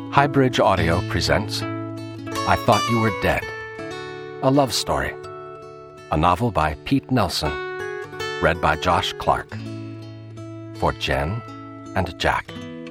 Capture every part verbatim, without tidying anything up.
Highbridge Audio presents I Thought You Were Dead, a love story, a novel by Pete Nelson, read by Josh Clark, for Jen and Jack.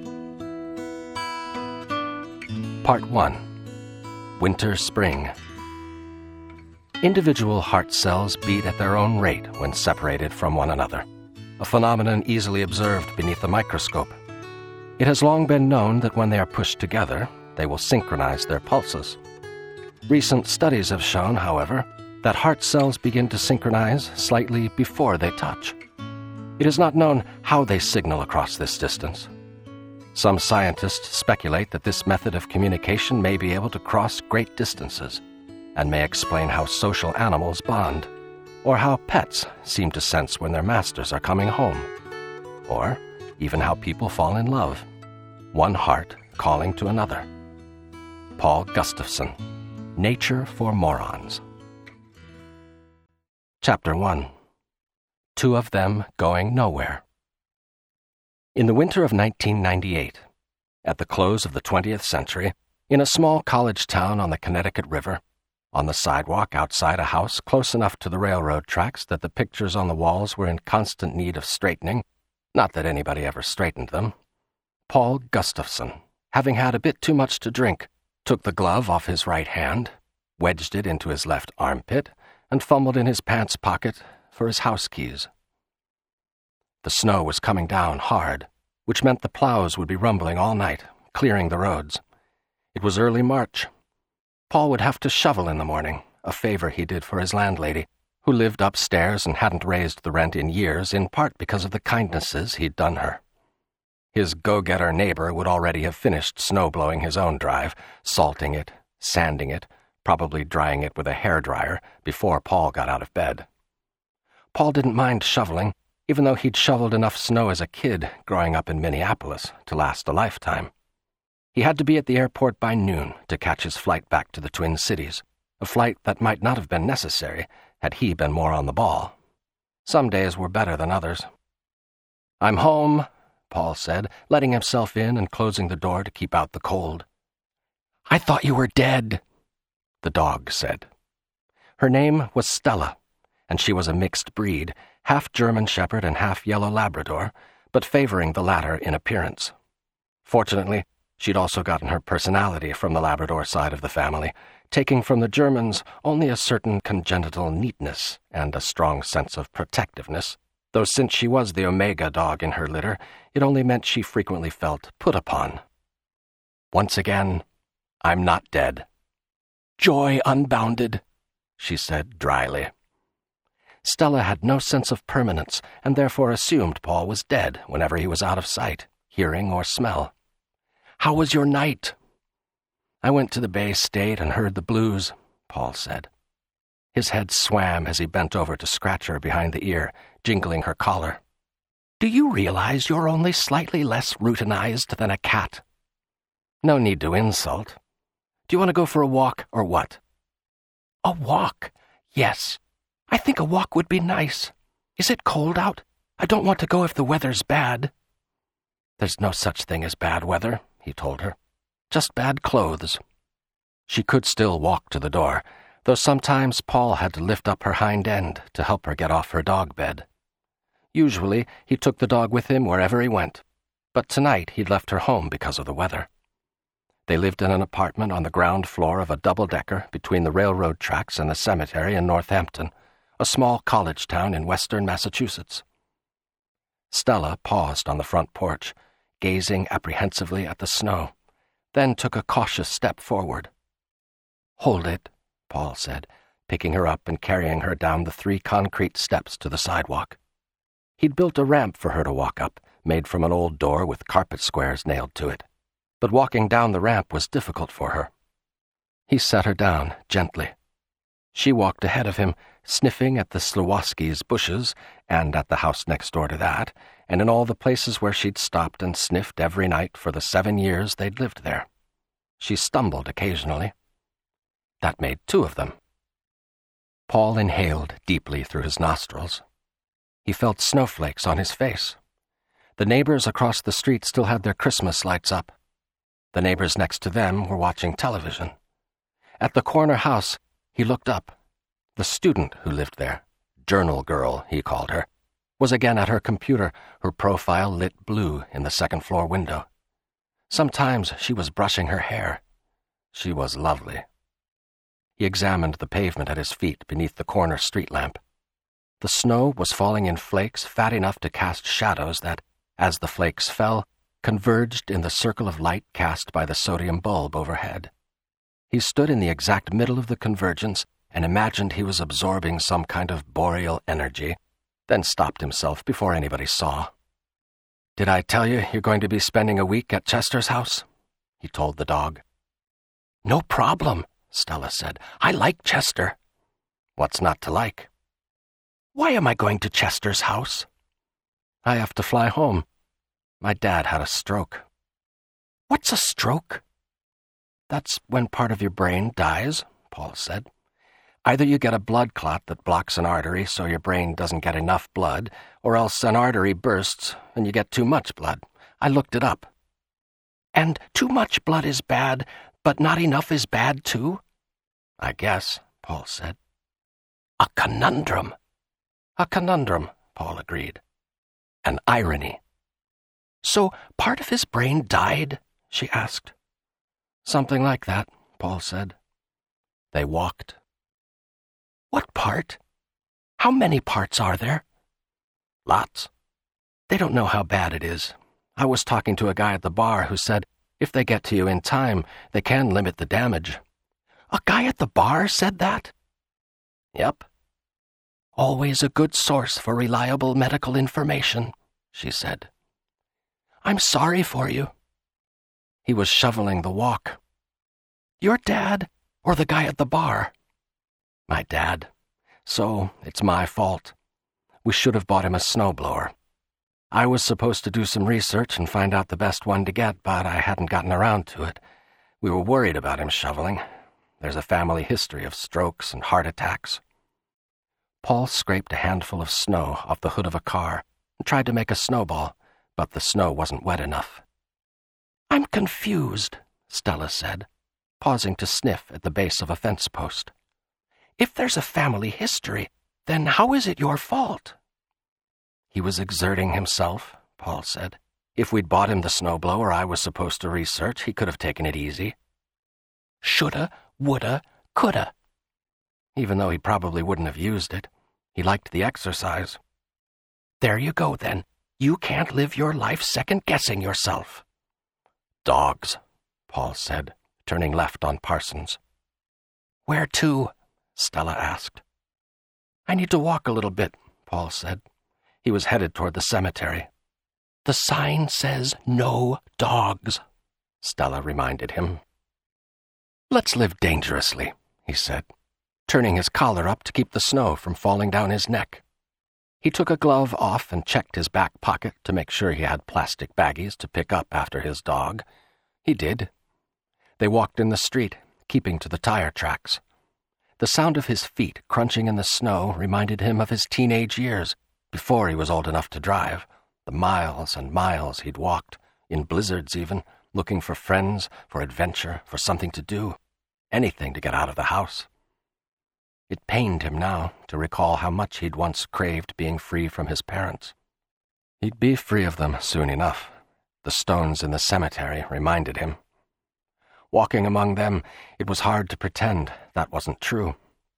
Part one, Winter-Spring. Individual heart cells beat at their own rate when separated from one another, a phenomenon easily observed beneath a microscope. It has long been known that when they are pushed together, they will synchronize their pulses. Recent studies have shown, however, that heart cells begin to synchronize slightly before they touch. It is not known how they signal across this distance. Some scientists speculate that this method of communication may be able to cross great distances and may explain how social animals bond, or how pets seem to sense when their masters are coming home, or even how people fall in love, one heart calling to another. Paul Gustafson, Nature for Morons. Chapter one. Two of Them Going Nowhere. In the winter of nineteen ninety-eight, at the close of the twentieth century, in a small college town on the Connecticut River, on the sidewalk outside a house close enough to the railroad tracks that the pictures on the walls were in constant need of straightening, not that anybody ever straightened them, Paul Gustafson, having had a bit too much to drink, took the glove off his right hand, wedged it into his left armpit, and fumbled in his pants pocket for his house keys. The snow was coming down hard, which meant the plows would be rumbling all night, clearing the roads. It was early March. Paul would have to shovel in the morning, a favor he did for his landlady, who lived upstairs and hadn't raised the rent in years, in part because of the kindnesses he'd done her. His go-getter neighbor would already have finished snow-blowing his own drive, salting it, sanding it, probably drying it with a hairdryer before Paul got out of bed. Paul didn't mind shoveling, even though he'd shoveled enough snow as a kid growing up in Minneapolis to last a lifetime. He had to be at the airport by noon to catch his flight back to the Twin Cities, a flight that might not have been necessary had he been more on the ball. Some days were better than others. "I'm home," Paul said, letting himself in and closing the door to keep out the cold. "I thought you were dead," the dog said. Her name was Stella, and she was a mixed breed, half German Shepherd and half Yellow Labrador, but favoring the latter in appearance. Fortunately, she'd also gotten her personality from the Labrador side of the family, taking from the Germans only a certain congenital neatness and a strong sense of protectiveness, though since she was the Omega dog in her litter, it only meant she frequently felt put upon. Once again, "I'm not dead." "Joy unbounded," she said dryly. Stella had no sense of permanence, and therefore assumed Paul was dead whenever he was out of sight, hearing, or smell. "How was your night?" "I went to the Bay State and heard the blues," Paul said. His head swam as he bent over to scratch her behind the ear, jingling her collar. "Do you realize you're only slightly less routinized than a cat?" "No need to insult. Do you want to go for a walk, or what?" "A walk? Yes. I think a walk would be nice. Is it cold out? I don't want to go if the weather's bad." "There's no such thing as bad weather," he told her. "Just bad clothes." She could still walk to the door, though sometimes Paul had to lift up her hind end to help her get off her dog bed. Usually, he took the dog with him wherever he went, but tonight he'd left her home because of the weather. They lived in an apartment on the ground floor of a double-decker between the railroad tracks and the cemetery in Northampton, a small college town in western Massachusetts. Stella paused on the front porch, gazing apprehensively at the snow, then took a cautious step forward. "Hold it," Paul said, picking her up and carrying her down the three concrete steps to the sidewalk. He'd built a ramp for her to walk up, made from an old door with carpet squares nailed to it, but walking down the ramp was difficult for her. He set her down gently. She walked ahead of him, sniffing at the Slowoskis' bushes and at the house next door to that, and in all the places where she'd stopped and sniffed every night for the seven years they'd lived there. She stumbled occasionally. That made two of them. Paul inhaled deeply through his nostrils. He felt snowflakes on his face. The neighbors across the street still had their Christmas lights up. The neighbors next to them were watching television. At the corner house, he looked up. The student who lived there, Journal Girl, he called her, was again at her computer, her profile lit blue in the second-floor window. Sometimes she was brushing her hair. She was lovely. He examined the pavement at his feet beneath the corner street lamp. The snow was falling in flakes fat enough to cast shadows that, as the flakes fell, converged in the circle of light cast by the sodium bulb overhead. He stood in the exact middle of the convergence and imagined he was absorbing some kind of boreal energy, then stopped himself before anybody saw. "Did I tell you you're going to be spending a week at Chester's house?" he told the dog. "No problem," Stella said. "I like Chester." "What's not to like?" "Why am I going to Chester's house?" "I have to fly home. My dad had a stroke." "What's a stroke?" "That's when part of your brain dies," Paul said. "Either you get a blood clot that blocks an artery so your brain doesn't get enough blood, or else an artery bursts and you get too much blood. I looked it up." "And too much blood is bad, but not enough is bad too?" "I guess," Paul said. "A conundrum." "A conundrum," Paul agreed. "An irony." "So part of his brain died?" she asked. "Something like that," Paul said. They walked. "What part? How many parts are there?" "Lots. They don't know how bad it is. I was talking to a guy at the bar who said if they get to you in time, they can limit the damage." "A guy at the bar said that?" "Yep." "Always a good source for reliable medical information," she said. "I'm sorry for you." He was shoveling the walk. "Your dad or the guy at the bar?" "My dad. So it's my fault. We should have bought him a snowblower. I was supposed to do some research and find out the best one to get, but I hadn't gotten around to it. We were worried about him shoveling. There's a family history of strokes and heart attacks." Paul scraped a handful of snow off the hood of a car and tried to make a snowball, but the snow wasn't wet enough. "I'm confused," Stella said, pausing to sniff at the base of a fence post. "If there's a family history, then how is it your fault?" "He was exerting himself," Paul said. "If we'd bought him the snowblower I was supposed to research, he could have taken it easy." "Shoulda, woulda, coulda." Even though he probably wouldn't have used it. He liked the exercise. "There you go, then. You can't live your life second-guessing yourself." "Dogs," Paul said, turning left on Parsons. "Where to?" Stella asked. "I need to walk a little bit," Paul said. He was headed toward the cemetery. "The sign says no dogs," Stella reminded him. "Let's live dangerously," he said, turning his collar up to keep the snow from falling down his neck. He took a glove off and checked his back pocket to make sure he had plastic baggies to pick up after his dog. He did. They walked in the street, keeping to the tire tracks. The sound of his feet crunching in the snow reminded him of his teenage years, before he was old enough to drive, the miles and miles he'd walked, in blizzards even, looking for friends, for adventure, for something to do, anything to get out of the house. It pained him now to recall how much he'd once craved being free from his parents. He'd be free of them soon enough. The stones in the cemetery reminded him. Walking among them, it was hard to pretend that wasn't true.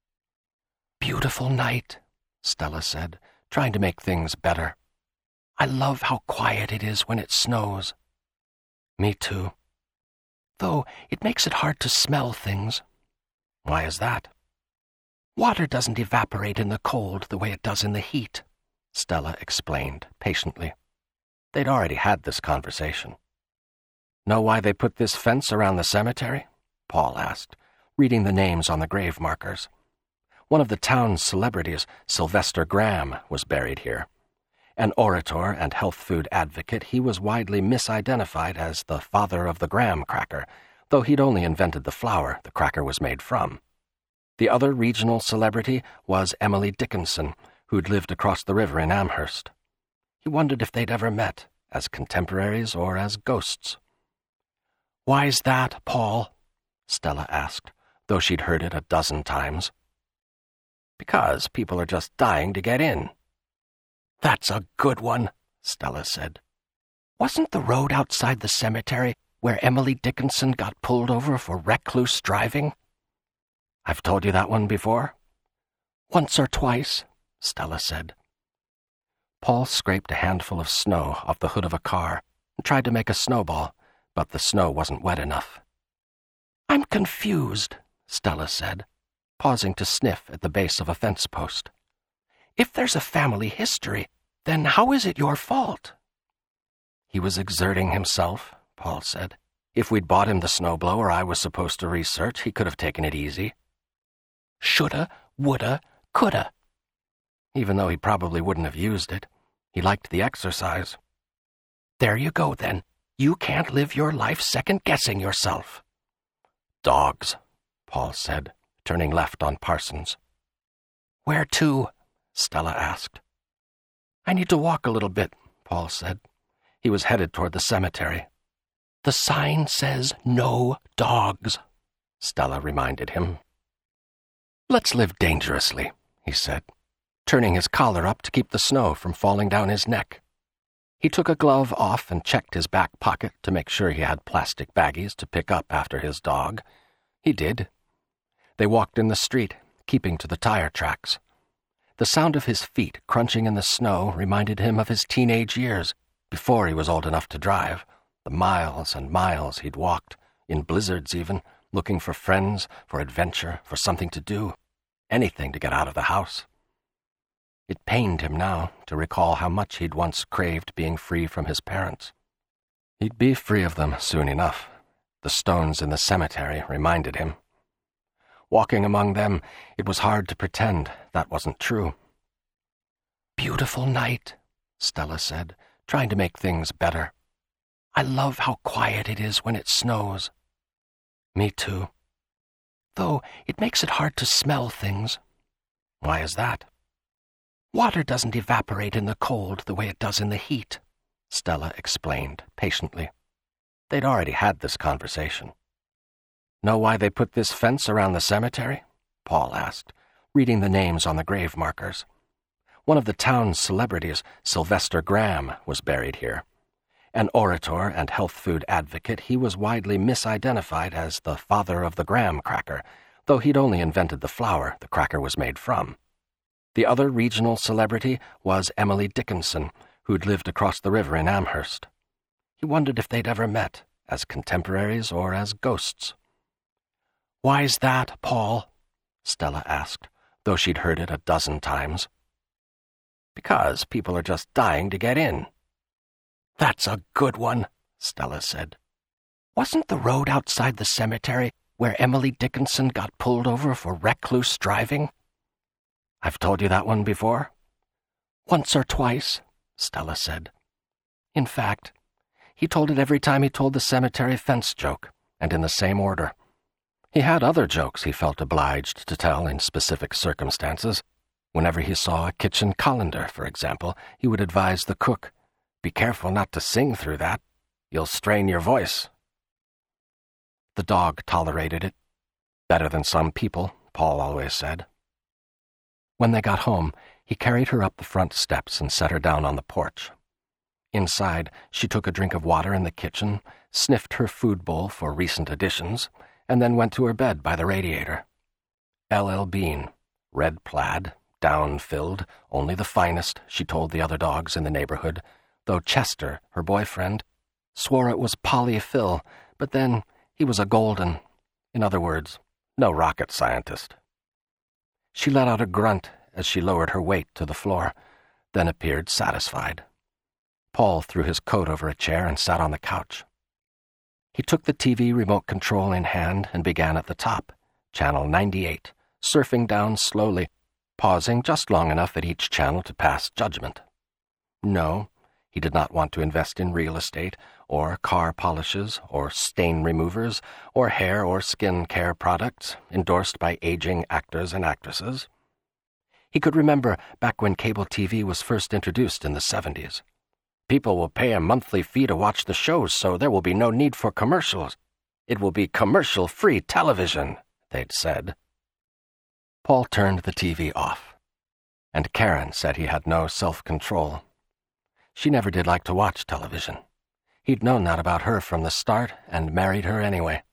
"Beautiful night," Stella said, trying to make things better. "I love how quiet it is when it snows." "Me too. Though it makes it hard to smell things." "Why is that?" "Water doesn't evaporate in the cold the way it does in the heat," Stella explained patiently. They'd already had this conversation. "Know why they put this fence around the cemetery?" Paul asked, reading the names on the grave markers. One of the town's celebrities, Sylvester Graham, was buried here. An orator and health food advocate, he was widely misidentified as the father of the graham cracker, though he'd only invented the flour the cracker was made from. The other regional celebrity was Emily Dickinson, who'd lived across the river in Amherst. He wondered if they'd ever met, as contemporaries or as ghosts. "Why's that, Paul?" Stella asked, though she'd heard it a dozen times. "Because people are just dying to get in." "That's a good one," Stella said. "Wasn't the road outside the cemetery where Emily Dickinson got pulled over for reckless driving?" "I've told you that one before?" "Once or twice," Stella said. Paul scraped a handful of snow off the hood of a car and tried to make a snowball, but the snow wasn't wet enough. "I'm confused," Stella said, pausing to sniff at the base of a fence post. "If there's a family history, then how is it your fault?" "He was exerting himself," Paul said. "If we'd bought him the snowblower I was supposed to research, he could have taken it easy." "Shoulda, woulda, coulda." Even though he probably wouldn't have used it, he liked the exercise. "There you go, then. You can't live your life second-guessing yourself." "Dogs," Paul said, turning left on Parsons. "Where to?" Stella asked. "I need to walk a little bit," Paul said. He was headed toward the cemetery. "The sign says no dogs," Stella reminded him. "Let's live dangerously," he said, turning his collar up to keep the snow from falling down his neck. He took a glove off and checked his back pocket to make sure he had plastic baggies to pick up after his dog. He did. They walked in the street, keeping to the tire tracks. The sound of his feet crunching in the snow reminded him of his teenage years, before he was old enough to drive, the miles and miles he'd walked, in blizzards even, looking for friends, for adventure, for something to do, anything to get out of the house. It pained him now to recall how much he'd once craved being free from his parents. He'd be free of them soon enough. The stones in the cemetery reminded him. Walking among them, it was hard to pretend that wasn't true. "Beautiful night," Stella said, trying to make things better. "I love how quiet it is when it snows." "Me too. Though it makes it hard to smell things." "Why is that?" "Water doesn't evaporate in the cold the way it does in the heat," Stella explained patiently. They'd already had this conversation. "Know why they put this fence around the cemetery?" Paul asked, reading the names on the grave markers. One of the town's celebrities, Sylvester Graham, was buried here. An orator and health food advocate, he was widely misidentified as the father of the graham cracker, though he'd only invented the flour the cracker was made from. The other regional celebrity was Emily Dickinson, who'd lived across the river in Amherst. He wondered if they'd ever met, as contemporaries or as ghosts. "Why's that, Paul?" Stella asked, though she'd heard it a dozen times. "Because people are just dying to get in." "That's a good one," Stella said. "Wasn't the road outside the cemetery where Emily Dickinson got pulled over for reckless driving?" "I've told you that one before?" "Once or twice," Stella said. In fact, he told it every time he told the cemetery fence joke, and in the same order. He had other jokes he felt obliged to tell in specific circumstances. Whenever he saw a kitchen colander, for example, he would advise the cook, "Be careful not to sing through that. You'll strain your voice." The dog tolerated it. Better than some people, Paul always said. When they got home, he carried her up the front steps and set her down on the porch. Inside, she took a drink of water in the kitchen, sniffed her food bowl for recent additions, and then went to her bed by the radiator. L L Bean, red plaid, down-filled, only the finest, she told the other dogs in the neighborhood, though Chester, her boyfriend, swore it was Polly Phil, but then he was a golden. In other words, no rocket scientist. She let out a grunt as she lowered her weight to the floor, then appeared satisfied. Paul threw his coat over a chair and sat on the couch. He took the T V remote control in hand and began at the top, channel ninety-eight, surfing down slowly, pausing just long enough at each channel to pass judgment. No, he did not want to invest in real estate, or car polishes, or stain removers, or hair or skin care products endorsed by aging actors and actresses. He could remember back when cable T V was first introduced in the seventies. People will pay a monthly fee to watch the shows, so there will be no need for commercials, It will be commercial-free television, they'd said. Paul turned the T V off, and Karen said he had no self-control. She never did like to watch television. He'd known that about her from the start and married her anyway.